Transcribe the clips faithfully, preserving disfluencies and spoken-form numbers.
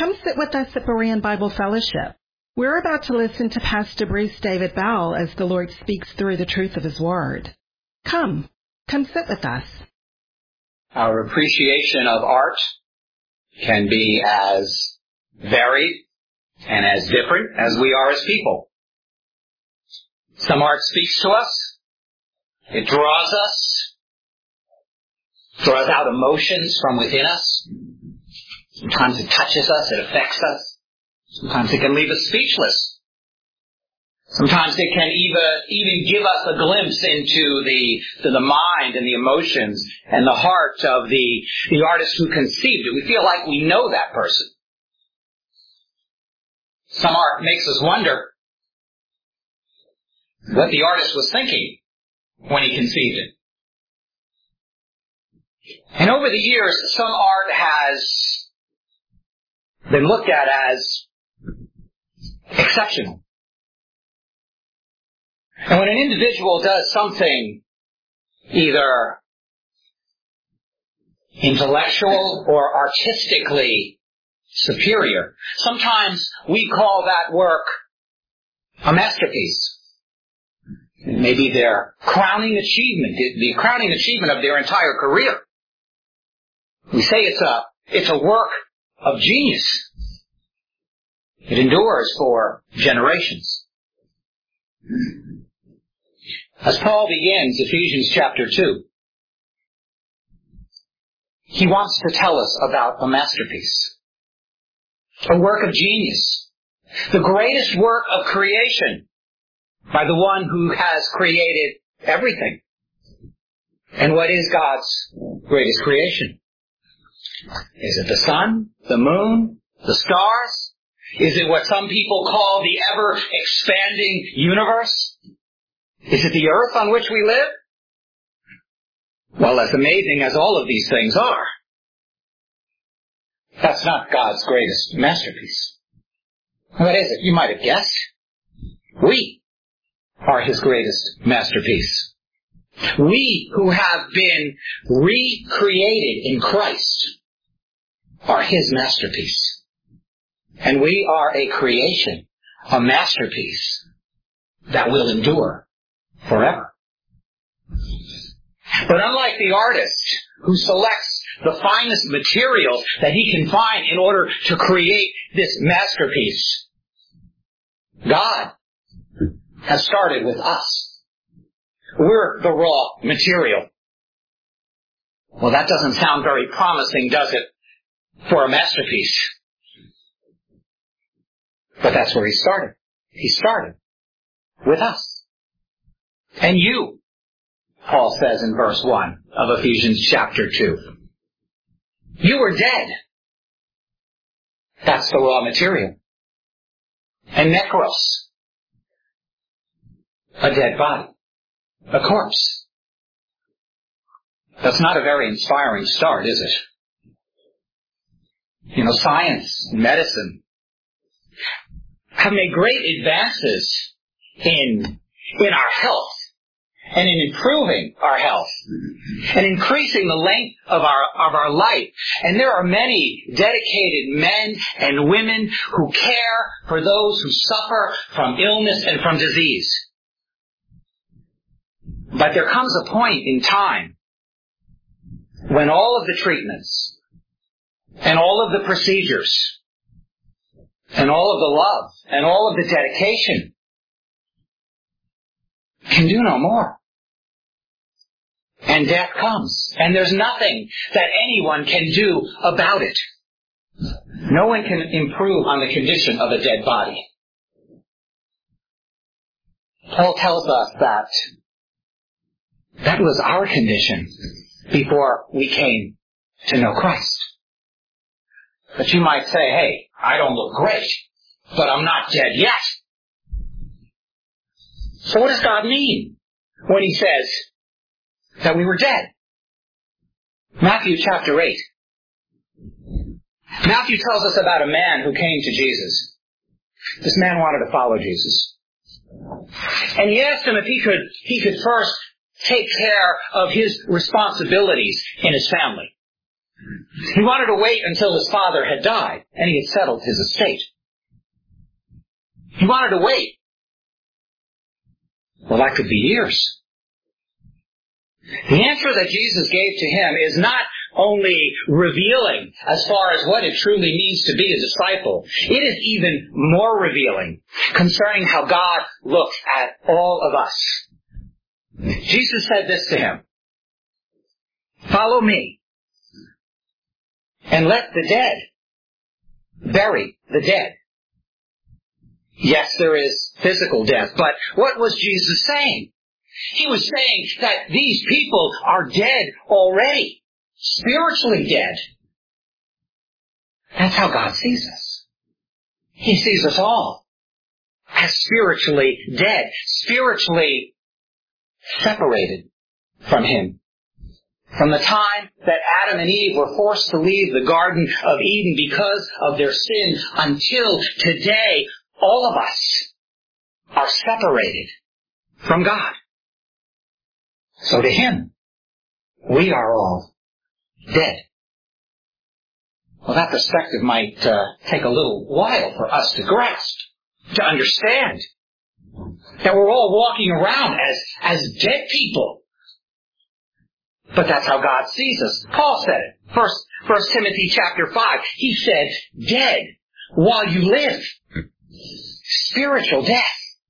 Come sit with us at Berean Bible Fellowship. We're about to listen to Pastor Bruce David Bell as the Lord speaks through the truth of His Word. Come, come sit with us. Our appreciation of art can be as varied and as different as we are as people. Some art speaks to us. It draws us, draws out emotions from within us. Sometimes it touches us, it affects us. Sometimes it can leave us speechless. Sometimes it can even, even give us a glimpse into the, to the mind and the emotions and the heart of the, the artist who conceived it. We feel like we know that person. Some art makes us wonder what the artist was thinking when he conceived it. And over the years, some art has been looked at as exceptional. And when an individual does something either intellectual or artistically superior, sometimes we call that work a masterpiece. It may be their crowning achievement, the crowning achievement of their entire career. We say it's a, it's a work of genius. It endures for generations. As Paul begins Ephesians chapter two, he wants to tell us about a masterpiece, a work of genius, the greatest work of creation by the one who has created everything. And what is God's greatest creation? Is it the sun, the moon, the stars? Is it what some people call the ever-expanding universe? Is it the earth on which we live? Well, as amazing as all of these things are, that's not God's greatest masterpiece. What is it? You might have guessed. We are His greatest masterpiece. We who have been recreated in Christ are His masterpiece. And we are a creation, a masterpiece that will endure forever. But unlike the artist who selects the finest materials that he can find in order to create this masterpiece, God has started with us. We're the raw material. Well, that doesn't sound very promising, does it, for a masterpiece? But that's where He started. He started with us. And you, Paul says in verse one of Ephesians chapter two. You were dead. That's the raw material. And nekros, a dead body, a corpse. That's not a very inspiring start, is it? You know, science, medicine have made great advances in, in our health and in improving our health and increasing the length of our, of our life. And there are many dedicated men and women who care for those who suffer from illness and from disease. But there comes a point in time when all of the treatments and all of the procedures and all of the love and all of the dedication can do no more. And death comes. And there's nothing that anyone can do about it. No one can improve on the condition of a dead body. Paul tells us that that was our condition before we came to know Christ. But you might say, hey, I don't look great, but I'm not dead yet. So what does God mean when He says that we were dead? Matthew chapter eight. Matthew tells us about a man who came to Jesus. This man wanted to follow Jesus. And he asked him if he could, he could first take care of his responsibilities in his family. He wanted to wait until his father had died and he had settled his estate. He wanted to wait. Well, that could be years. The answer that Jesus gave to him is not only revealing as far as what it truly means to be a disciple. It is even more revealing concerning how God looks at all of us. Jesus said this to him, "Follow me, and let the dead bury the dead." Yes, there is physical death, but what was Jesus saying? He was saying that these people are dead already, spiritually dead. That's how God sees us. He sees us all as spiritually dead, spiritually separated from Him. From the time that Adam and Eve were forced to leave the Garden of Eden because of their sin until today, all of us are separated from God. So to Him, we are all dead. Well, that perspective might uh, take a little while for us to grasp, to understand that we're all walking around as, as dead people. But that's how God sees us. Paul said it. First, First Timothy chapter five. He said, dead while you live. Spiritual death.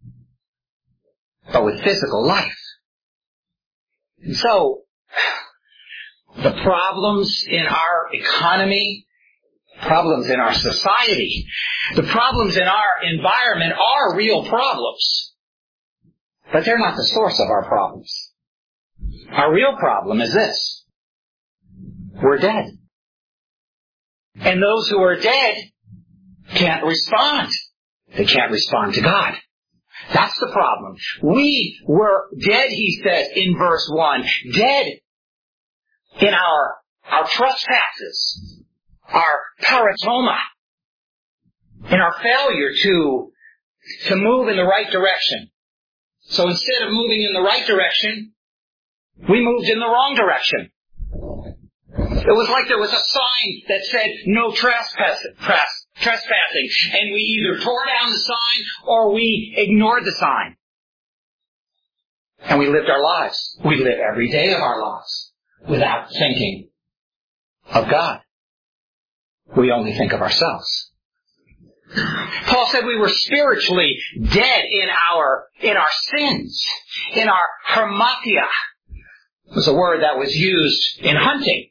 But with physical life. And so, the problems in our economy, problems in our society, the problems in our environment are real problems. But they're not the source of our problems. Our real problem is this. We're dead. And those who are dead can't respond. They can't respond to God. That's the problem. We were dead, he says in verse one, dead in our, our trespasses, our paratoma, in our failure to, to move in the right direction. So instead of moving in the right direction, we moved in the wrong direction. It was like there was a sign that said no trespass, press, trespassing, and we either tore down the sign or we ignored the sign. And we lived our lives. We live every day of our lives without thinking of God. We only think of ourselves. Paul said we were spiritually dead in our, in our sins, in our hamartia. It was a word that was used in hunting.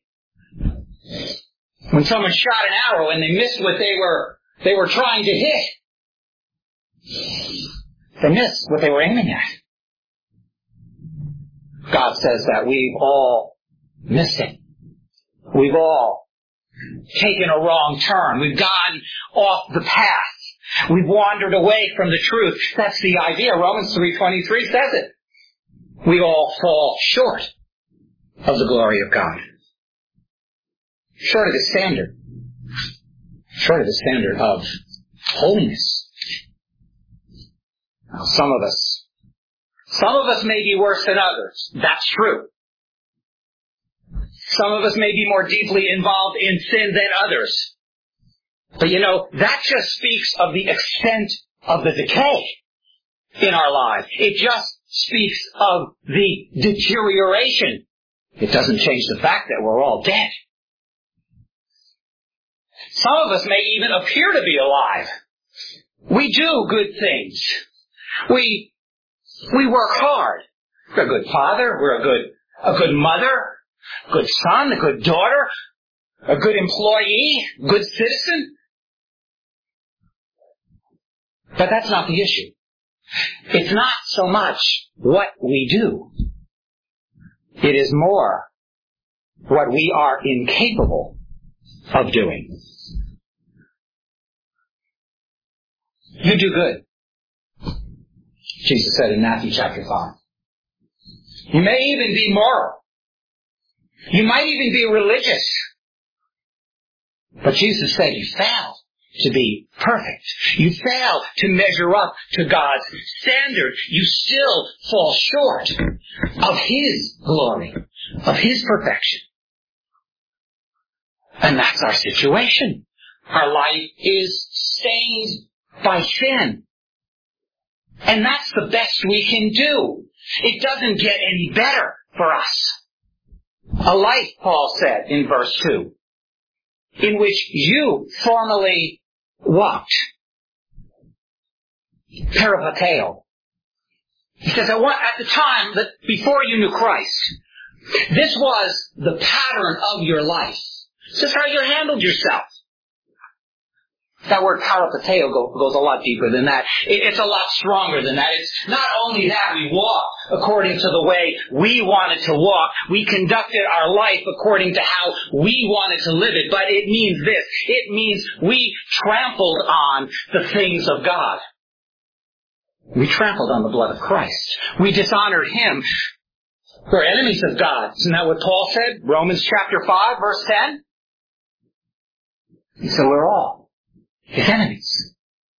When someone shot an arrow and they missed what they were, they were trying to hit. They missed what they were aiming at. God says that we've all missed it. We've all taken a wrong turn. We've gone off the path. We've wandered away from the truth. That's the idea. Romans three twenty-three says it. We all fall short of the glory of God. Short of the standard. Short of the standard of holiness. Now, some of us, some of us may be worse than others. That's true. Some of us may be more deeply involved in sin than others. But you know, that just speaks of the extent of the decay in our lives. It just speaks of the deterioration. It doesn't change the fact that we're all dead. Some of us may even appear to be alive. We do good things. We, we work hard. We're a good father. We're a good, a good mother, a good son, a good daughter, a good employee, good citizen. But that's not the issue. It's not so much what we do. It is more what we are incapable of doing. You do good, Jesus said in Matthew chapter five. You may even be moral. You might even be religious. But Jesus said you fail to be perfect. You fail to measure up to God's standard. You still fall short of His glory, of His perfection. And that's our situation. Our life is stained by sin. And that's the best we can do. It doesn't get any better for us. A life, Paul said in verse two, in which you formerly walked. Peripateo. He says, at, one, at the time that before you knew Christ, this was the pattern of your life. This is how you handled yourself. That word parapateo go, goes a lot deeper than that. It, it's a lot stronger than that. It's not only that we walk according to the way we wanted to walk. We conducted our life according to how we wanted to live it. But it means this. It means we trampled on the things of God. We trampled on the blood of Christ. We dishonored Him. We're enemies of God. Isn't that what Paul said? Romans chapter five, verse ten? So we're all His enemies.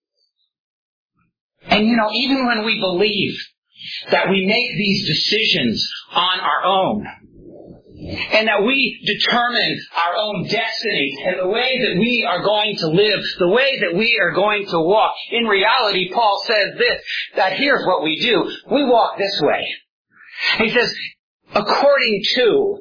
And you know, even when we believe that we make these decisions on our own, and that we determine our own destiny and the way that we are going to live, the way that we are going to walk, in reality, Paul says this, that here's what we do. We walk this way. He says, according to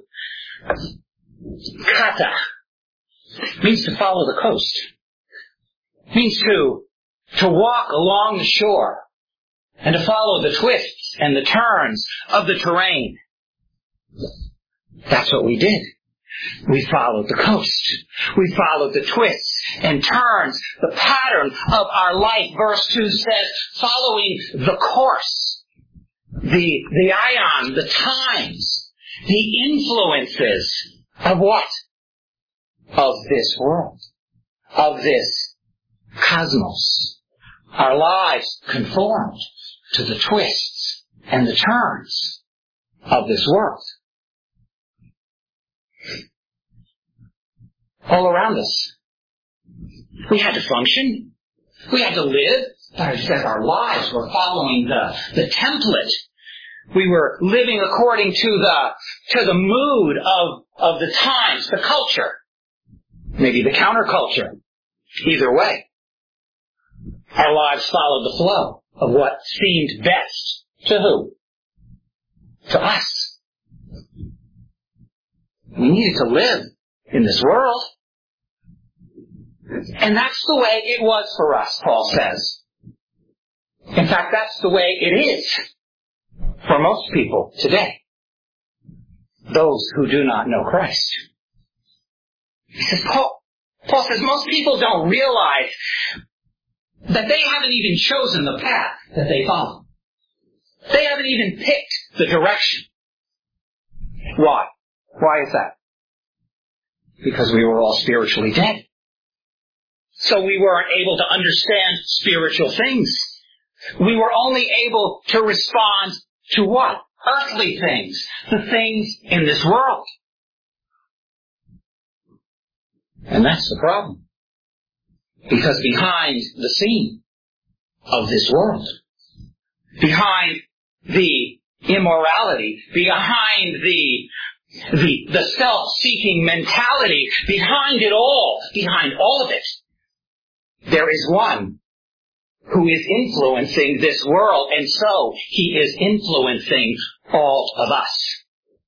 kata, means to follow the coast. Means to, to walk along the shore and to follow the twists and the turns of the terrain. That's what we did. We followed the coast. We followed the twists and turns, the pattern of our life. Verse two says, following the course, the, the ion, the times, the influences of what? Of this world. Of this cosmos. Our lives conformed to the twists and the turns of this world. All around us. We had to function. We had to live. But it says our lives were following the, the template. We were living according to the, to the mood of, of the times, the culture. Maybe the counterculture. Either way. Our lives followed the flow of what seemed best. To who? To us. We needed to live in this world. And that's the way it was for us, Paul says. In fact, that's the way it is for most people today. Those who do not know Christ. He says, Paul, Paul says most people don't realize that they haven't even chosen the path that they follow. They haven't even picked the direction. Why? Why is that? Because we were all spiritually dead. So we weren't able to understand spiritual things. We were only able to respond to what? Earthly things. The things in this world. And that's the problem. Because behind the scene of this world, behind the immorality, behind the The, the self-seeking mentality, behind it all, behind all of it, there is one who is influencing this world, and so he is influencing all of us.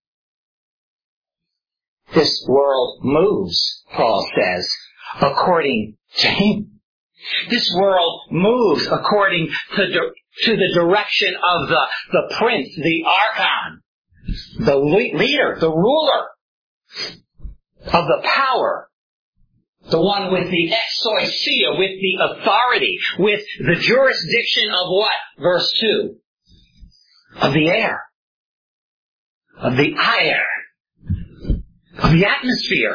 This world moves, Paul says, according to him. This world moves according to, to the direction of the, the prince, the archon, the leader, the ruler of the power, the one with the exousia, with the authority, with the jurisdiction of what? Verse two. Of the air. Of the air. Of the atmosphere.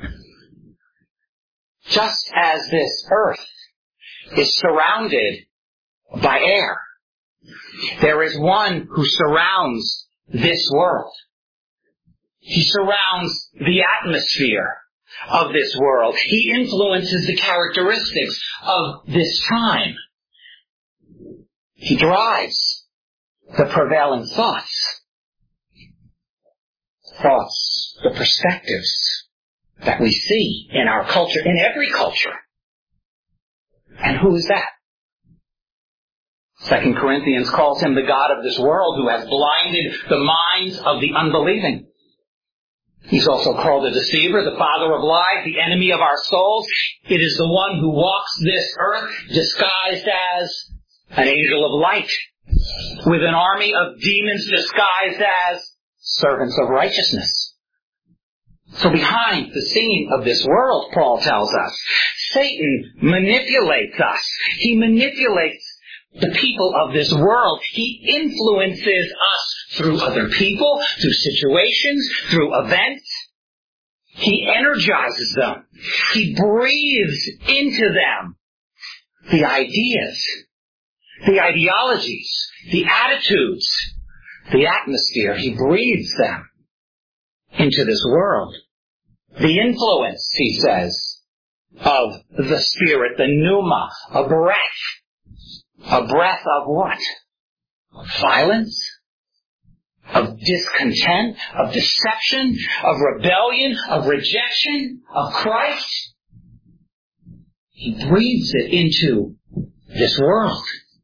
Just as this earth is surrounded by air, there is one who surrounds this world. He surrounds the atmosphere of this world. He influences the characteristics of this time. He drives the prevailing thoughts. Thoughts, the perspectives, that we see in our culture, in every culture. And who is that? Second Corinthians calls him the God of this world, who has blinded the minds of the unbelieving. He's also called a deceiver, the father of lies, the enemy of our souls. It is the one who walks this earth disguised as an angel of light, with an army of demons disguised as servants of righteousness. So behind the scene of this world, Paul tells us, Satan manipulates us. He manipulates the people of this world. He influences us through other people, through situations, through events. He energizes them. He breathes into them the ideas, the ideologies, the attitudes, the atmosphere. He breathes them into this world. The influence, he says, of the Spirit, the pneuma, a breath. A breath of what? Of violence? Of discontent? Of deception? Of rebellion? Of rejection? Of Christ? He breathes it into this world.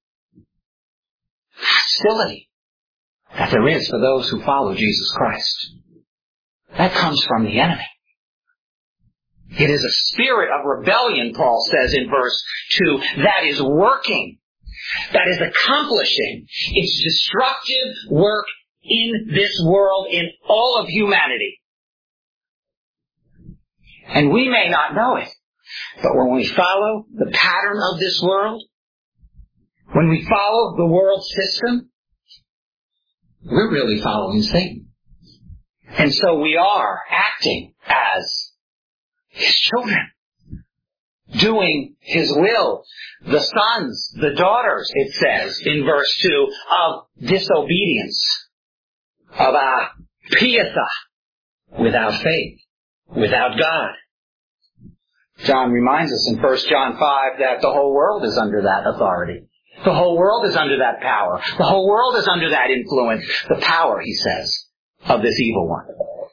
Hostility that there is for those who follow Jesus Christ. That comes from the enemy. It is a spirit of rebellion, Paul says in verse two, that is working, that is accomplishing its destructive work in this world, in all of humanity. And we may not know it, but when we follow the pattern of this world, when we follow the world system, we're really following Satan. And so we are acting as his children, doing his will. The sons, the daughters, it says in verse two, of disobedience, of apiatha, without faith, without God. John reminds us in First John five that the whole world is under that authority. The whole world is under that power. The whole world is under that influence. The power, he says, of this evil one.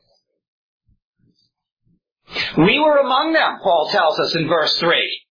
We were among them, Paul tells us in verse three.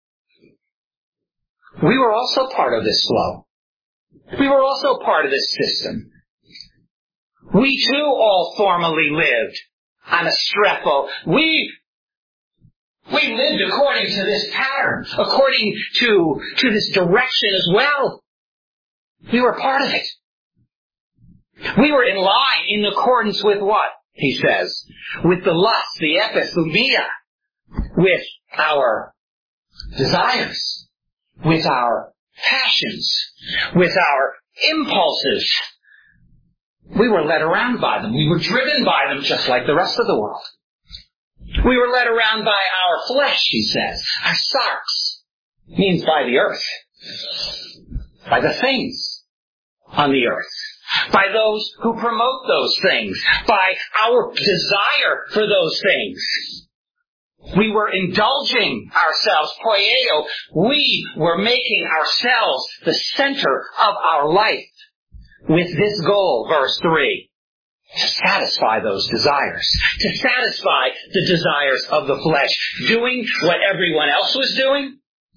We were also part of this flow. We were also part of this system. We too all formerly lived on a strepo. We, we lived according to this pattern, according to, to this direction as well. We were part of it. We were in line, in accordance with what? He says, with the lust, the epithumia, with our desires, with our passions, with our impulses. We were led around by them. We were driven by them just like the rest of the world. We were led around by our flesh, he says. Our sarx means by the earth, by the things on the earth. By those who promote those things, by our desire for those things. We were indulging ourselves, poieo. We were making ourselves the center of our life with this goal, verse three, to satisfy those desires, to satisfy the desires of the flesh, doing what everyone else was doing,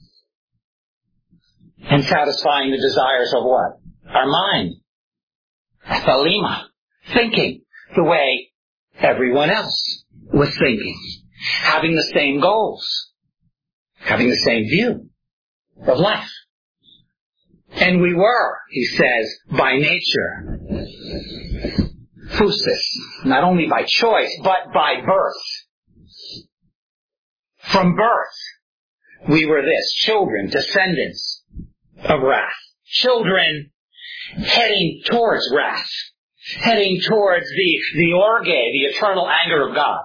and satisfying the desires of what? Our mind. Thalima, thinking the way everyone else was thinking, having the same goals, having the same view of life. And we were, he says, by nature, phusis, not only by choice, but by birth. From birth, we were this, children, descendants of wrath, children heading towards wrath, heading towards the, the orge, the eternal anger of God.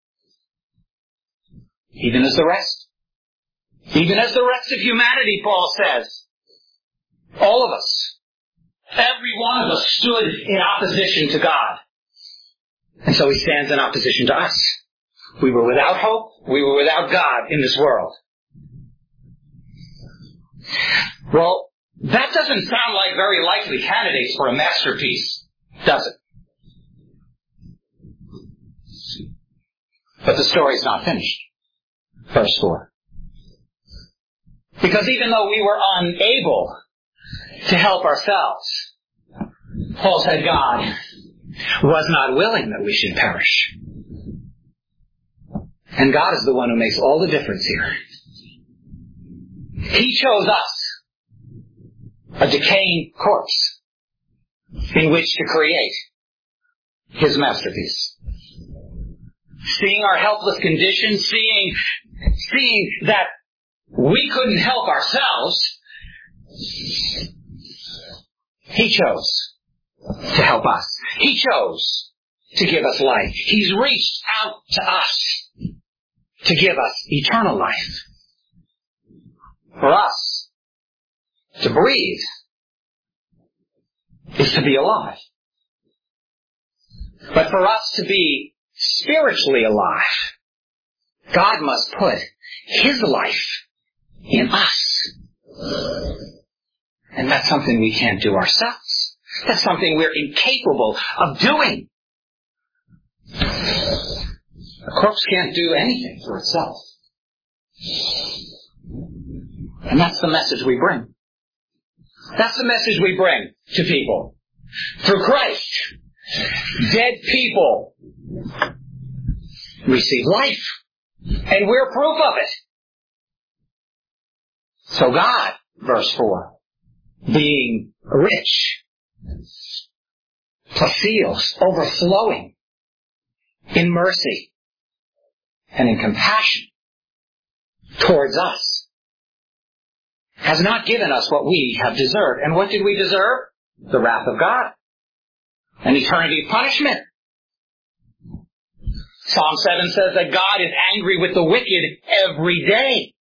Even as the rest. Even as the rest of humanity, Paul says. All of us. Every one of us stood in opposition to God. And so he stands in opposition to us. We were without hope. We were without God in this world. Well, that doesn't sound like very likely candidates for a masterpiece, does it? But the story's not finished. Verse four. Because even though we were unable to help ourselves, Paul said God was not willing that we should perish. And God is the one who makes all the difference here. He chose us, a decaying corpse, in which to create His masterpiece. Seeing our helpless condition, seeing, seeing that we couldn't help ourselves, He chose to help us. He chose to give us life. He's reached out to us to give us eternal life. For us to breathe is to be alive. But for us to be spiritually alive, God must put His life in us. And that's something we can't do ourselves. That's something we're incapable of doing. A corpse can't do anything for itself. And that's the message we bring. That's the message we bring to people. Through Christ, dead people receive life. And we're proof of it. So God, verse four, being rich, plasios, overflowing in mercy and in compassion towards us, has not given us what we have deserved. And what did we deserve? The wrath of God. An eternity of punishment. Psalm seven says that God is angry with the wicked every day.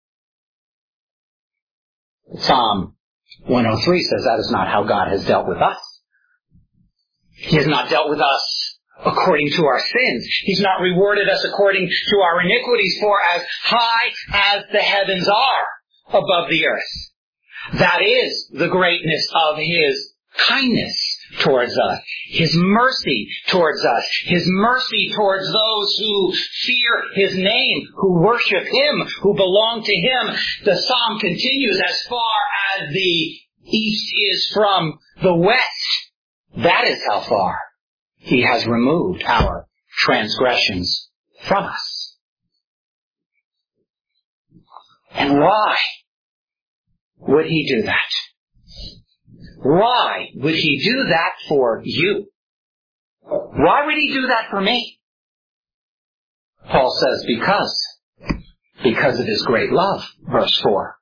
Psalm one oh three says that is not how God has dealt with us. He has not dealt with us according to our sins. He's not rewarded us according to our iniquities, for as high as the heavens are above the earth, that is the greatness of His kindness towards us, His mercy towards us, His mercy towards those who fear His name, who worship Him, who belong to Him. The psalm continues, as far as the east is from the west, that is how far He has removed our transgressions from us. And why would He do that? Why would He do that for you? Why would He do that for me? Paul says, because. Because of His great love. Verse four.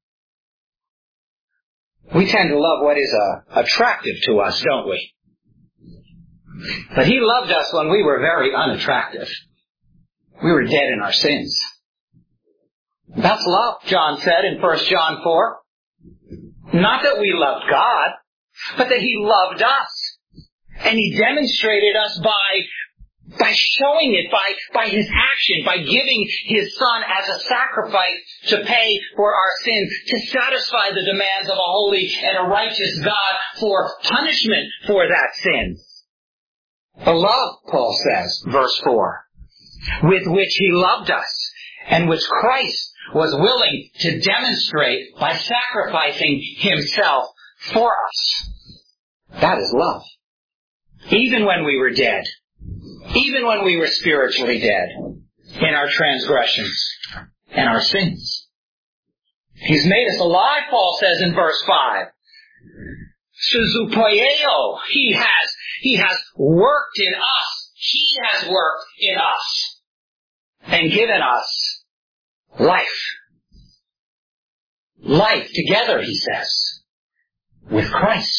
We tend to love what is uh, attractive to us, don't we? But He loved us when we were very unattractive. We were dead in our sins. That's love, John said in First John four. Not that we loved God, but that He loved us. And He demonstrated us by, by showing it, by, by His action, by giving His Son as a sacrifice to pay for our sins, to satisfy the demands of a holy and a righteous God for punishment for that sin. The love, Paul says, verse four, with which He loved us, and which Christ was willing to demonstrate by sacrificing Himself for us. That is love. Even when we were dead, even when we were spiritually dead in our transgressions and our sins, He's made us alive, Paul says in verse five. Suzupoieo, He has, He has worked in us. He has worked in us and given us life. Life together, he says, with Christ.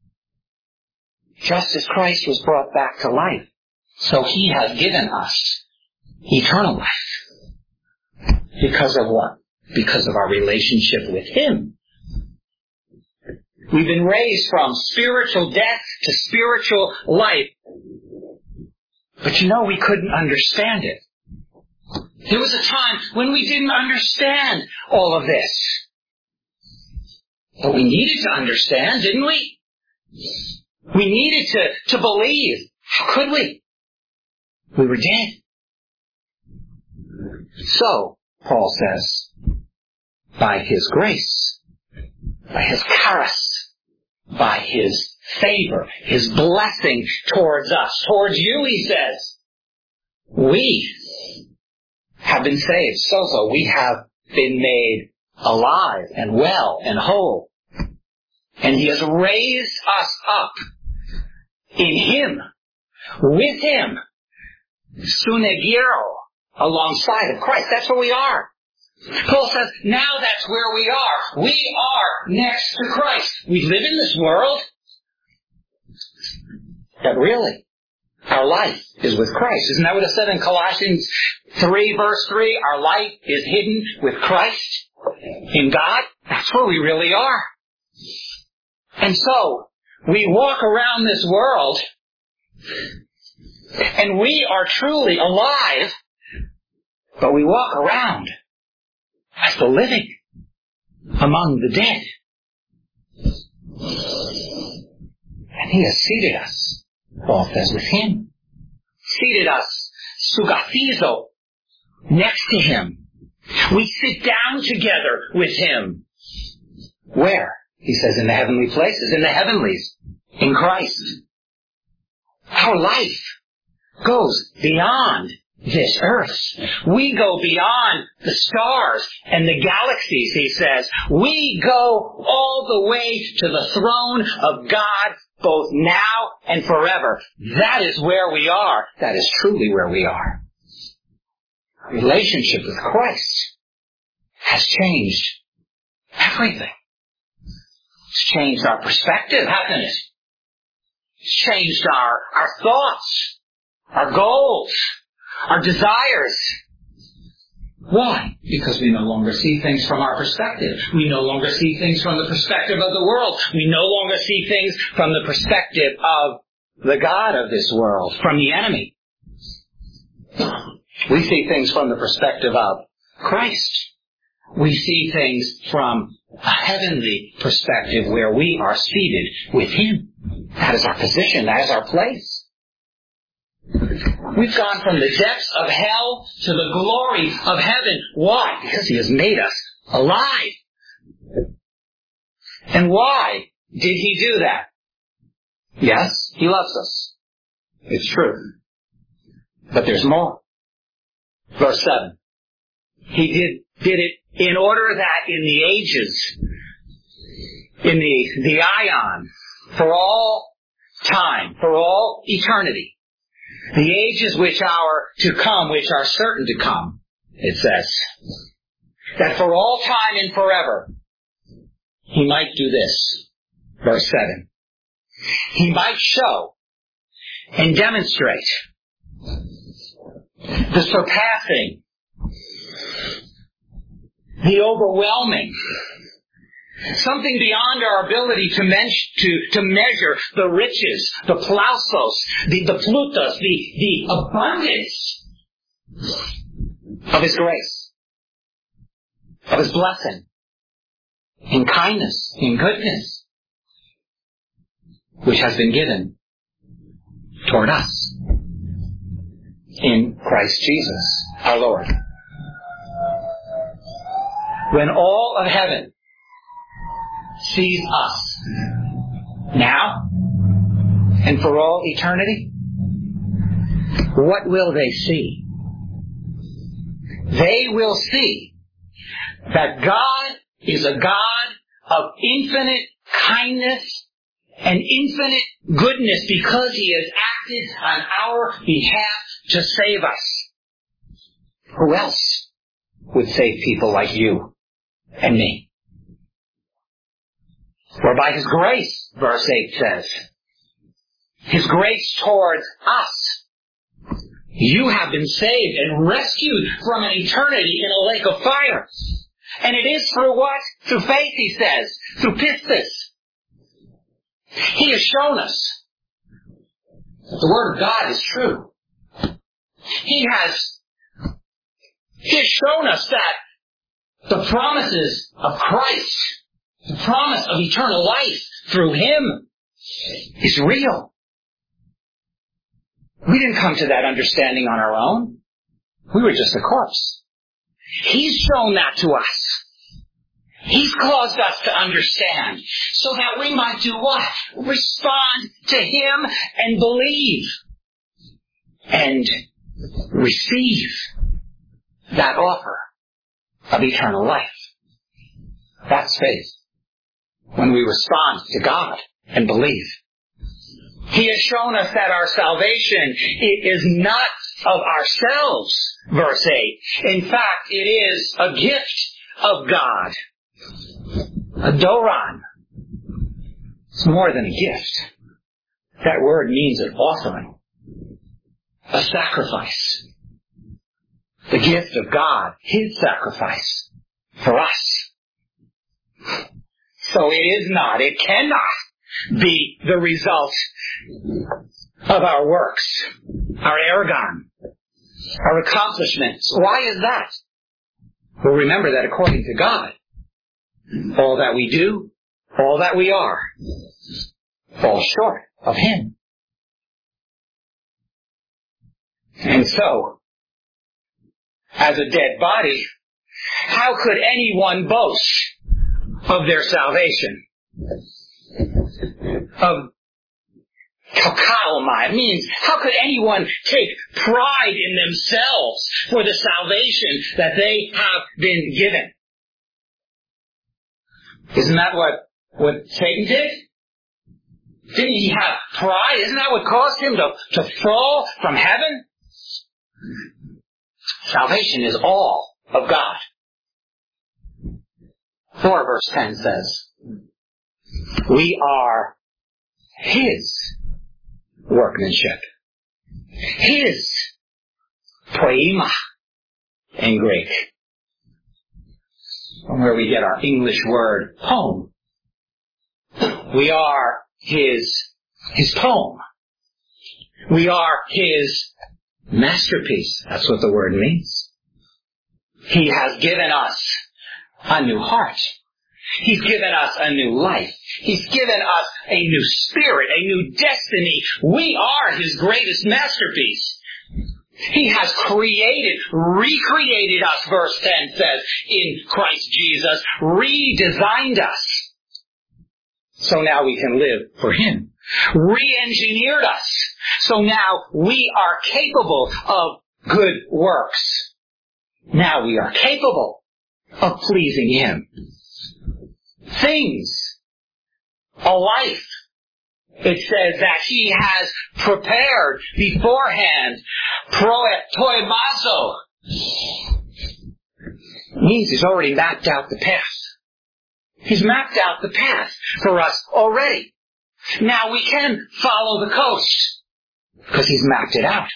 Just as Christ was brought back to life, so He has given us eternal life. Because of what? Because of our relationship with Him. We've been raised from spiritual death to spiritual life. But you know, we couldn't understand it. There was a time when we didn't understand all of this. But we needed to understand, didn't we? We needed to, to believe. How could we? We were dead. So, Paul says, by His grace, by His charis, by His favor, His blessing towards us, towards you, he says, we have been saved. So, so, we have been made alive and well and whole. And He has raised us up in Him, with Him, sunegiro, alongside of Christ. That's where we are. Paul says, now that's where we are. We are next to Christ. We live in this world, but really, our life is with Christ. Isn't that what it said in Colossians three, verse three? Our life is hidden with Christ in God. That's where we really are. And so, we walk around this world, and we are truly alive, but we walk around as the living among the dead. And He has seated us, Paul says, with Him. Seated us, sugathizo, next to Him. We sit down together with Him. Where? He says, in the heavenly places, in the heavenlies, in Christ. Our life goes beyond this earth. We go beyond the stars and the galaxies, he says. We go all the way to the throne of God, both now and forever. That is where we are. That is truly where we are. Our relationship with Christ has changed everything. It's changed our perspective, hasn't it? It's changed our, our thoughts, our goals, our desires. Why? Because we no longer see things from our perspective. We no longer see things from the perspective of the world. We no longer see things from the perspective of the God of this world, from the enemy. We see things from the perspective of Christ. We see things from a heavenly perspective where we are seated with Him. That is our position. That is our place. We've gone from the depths of hell to the glory of heaven. Why? Because He has made us alive. And why did He do that? Yes, He loves us. It's true. But there's more. Verse seven. He did, did it in order that in the ages, in the, the ion, for all time, for all eternity, the ages which are to come, which are certain to come, it says, that for all time and forever, He might do this. Verse seven. He might show and demonstrate the surpassing, the overwhelming, something beyond our ability to, men- to, to measure the riches, the plausos, the, the plutos, the, the abundance of His grace, of His blessing, in kindness, in goodness, which has been given toward us in Christ Jesus, our Lord. When all of heaven sees us now and for all eternity, what will they see? They will see that God is a God of infinite kindness and infinite goodness because He has acted on our behalf to save us. Who else would save people like you and me? For by His grace, verse eight says, His grace towards us, you have been saved and rescued from an eternity in a lake of fire. And it is through what? Through faith, he says. Through pistis. He has shown us that the Word of God is true. He has, he has shown us that the promises of Christ, the promise of eternal life through Him, is real. We didn't come to that understanding on our own. We were just a corpse. He's shown that to us. He's caused us to understand so that we might do what? Respond to Him and believe and receive that offer of eternal life. That's faith. When we respond to God and believe. He has shown us that our salvation is not of ourselves, verse eight. In fact, it is a gift of God. A doron. It's more than a gift. That word means an offering. A sacrifice. The gift of God, His sacrifice for us. So it is not, it cannot be the result of our works, our ergon, our accomplishments. Why is that? Well, remember that according to God, all that we do, all that we are, falls short of Him. And so, as a dead body, how could anyone boast of their salvation? Of kakaomai. It means, how could anyone take pride in themselves for the salvation that they have been given? Isn't that what, what Satan did? Didn't he have pride? Isn't that what caused him to, to fall from heaven? Salvation is all of God. four verse ten says, we are His workmanship. His poema in Greek. From where we get our English word poem. We are His, His poem. We are His masterpiece. That's what the word means. He has given us a new heart. He's given us a new life. He's given us a new spirit, a new destiny. We are His greatest masterpiece. He has created, recreated us, verse ten says, in Christ Jesus, redesigned us. So now we can live for Him. Re-engineered us. So now we are capable of good works. Now we are capable of pleasing Him. Things, a life, it says that He has prepared beforehand. Proetoimazo means He's already mapped out the path. He's mapped out the path for us already. Now we can follow the coast because He's mapped it out.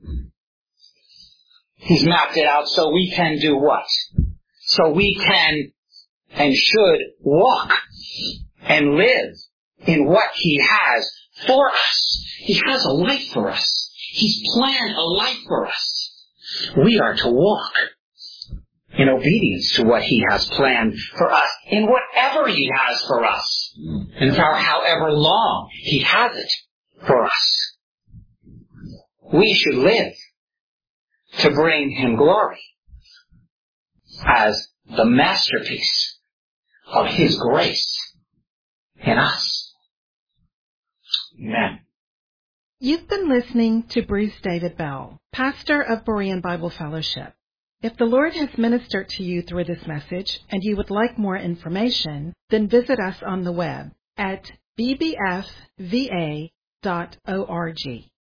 He's mapped it out so we can do what? So we can and should walk and live in what He has for us. He has a life for us. He's planned a life for us. We are to walk in obedience to what He has planned for us, in whatever He has for us, and for however long He has it for us. We should live to bring Him glory as the masterpiece of His grace in us. Amen. You've been listening to Bruce David Bell, pastor of Berean Bible Fellowship. If the Lord has ministered to you through this message and you would like more information, then visit us on the web at b b f v a dot org.